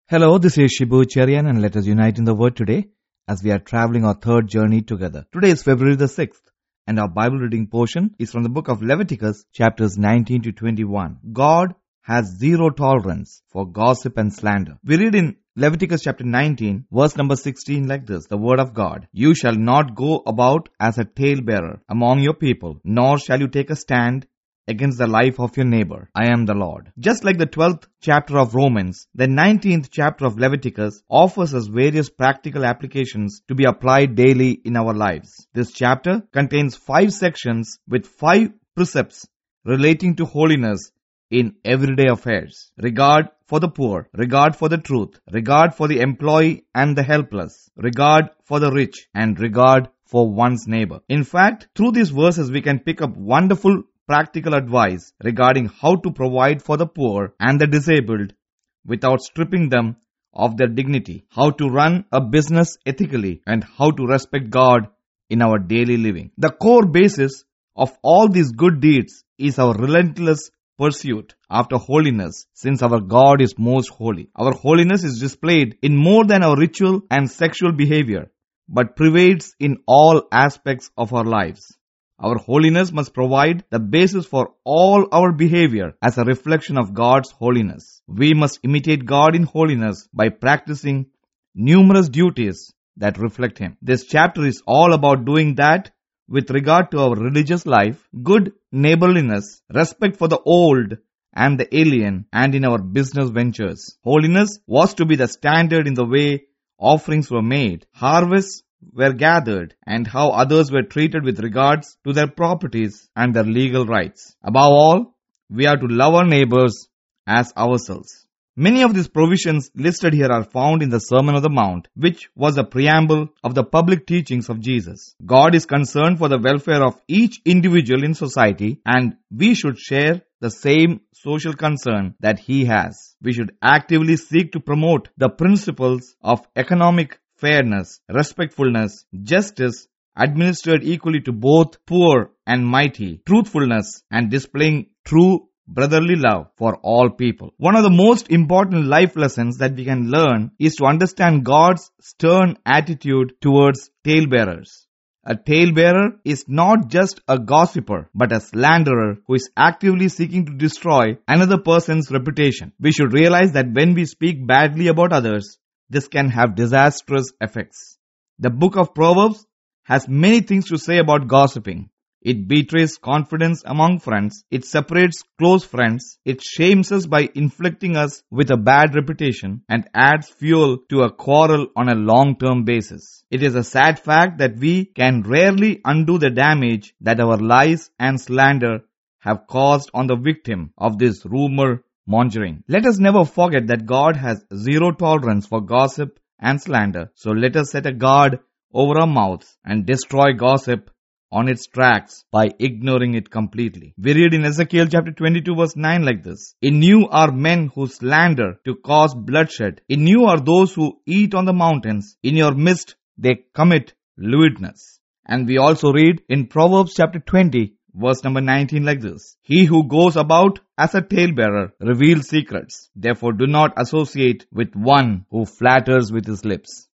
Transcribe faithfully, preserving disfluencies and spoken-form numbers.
Hello, this is Shibu Cherian and let us unite in the Word today as we are traveling our third journey together. Today is February the sixth and our Bible reading portion is from the book of Leviticus chapters nineteen to twenty-one. God has zero tolerance for gossip and slander. We read in Leviticus chapter nineteen verse number sixteen like this, the word of God. You shall not go about as a talebearer among your people, nor shall you take a stand against the life of your neighbor. I am the Lord. Just like the twelfth chapter of Romans, the nineteenth chapter of Leviticus offers us various practical applications to be applied daily in our lives. This chapter contains five sections with five precepts relating to holiness in everyday affairs. Regard for the poor, regard for the truth, regard for the employee and the helpless, regard for the rich, and regard for one's neighbor. In fact, through these verses we can pick up wonderful practical advice regarding how to provide for the poor and the disabled without stripping them of their dignity, how to run a business ethically, and how to respect God in our daily living. The core basis of all these good deeds is our relentless pursuit after holiness, since our God is most holy. Our holiness is displayed in more than our ritual and sexual behavior, but pervades in all aspects of our lives. Our holiness must provide the basis for all our behavior as a reflection of God's holiness. We must imitate God in holiness by practicing numerous duties that reflect Him. This chapter is all about doing that with regard to our religious life, good neighborliness, respect for the old and the alien, and in our business ventures. Holiness was to be the standard in the way offerings were made, harvests were gathered, and how others were treated with regards to their properties and their legal rights. Above all, we are to love our neighbors as ourselves. Many of these provisions listed here are found in the Sermon on the Mount, which was a preamble of the public teachings of Jesus. God is concerned for the welfare of each individual in society, and we should share the same social concern that He has. We should actively seek to promote the principles of economic fairness, respectfulness, justice, administered equally to both poor and mighty, truthfulness, and displaying true brotherly love for all people. One of the most important life lessons that we can learn is to understand God's stern attitude towards talebearers. A talebearer is not just a gossiper, but a slanderer who is actively seeking to destroy another person's reputation. We should realize that when we speak badly about others, this can have disastrous effects. The book of Proverbs has many things to say about gossiping. It betrays confidence among friends. It separates close friends. It shames us by inflicting us with a bad reputation and adds fuel to a quarrel on a long-term basis. It is a sad fact that we can rarely undo the damage that our lies and slander have caused on the victim of this rumor mongering. Let us never forget that God has zero tolerance for gossip and slander. So let us set a guard over our mouths and destroy gossip on its tracks by ignoring it completely. We read in Ezekiel chapter twenty-two verse nine like this. In you are men who slander to cause bloodshed. In you are those who eat on the mountains. In your midst they commit lewdness. And we also read in Proverbs chapter twenty verse number nineteen like this. He who goes about as a talebearer reveals secrets. Therefore do not associate with one who flatters with his lips.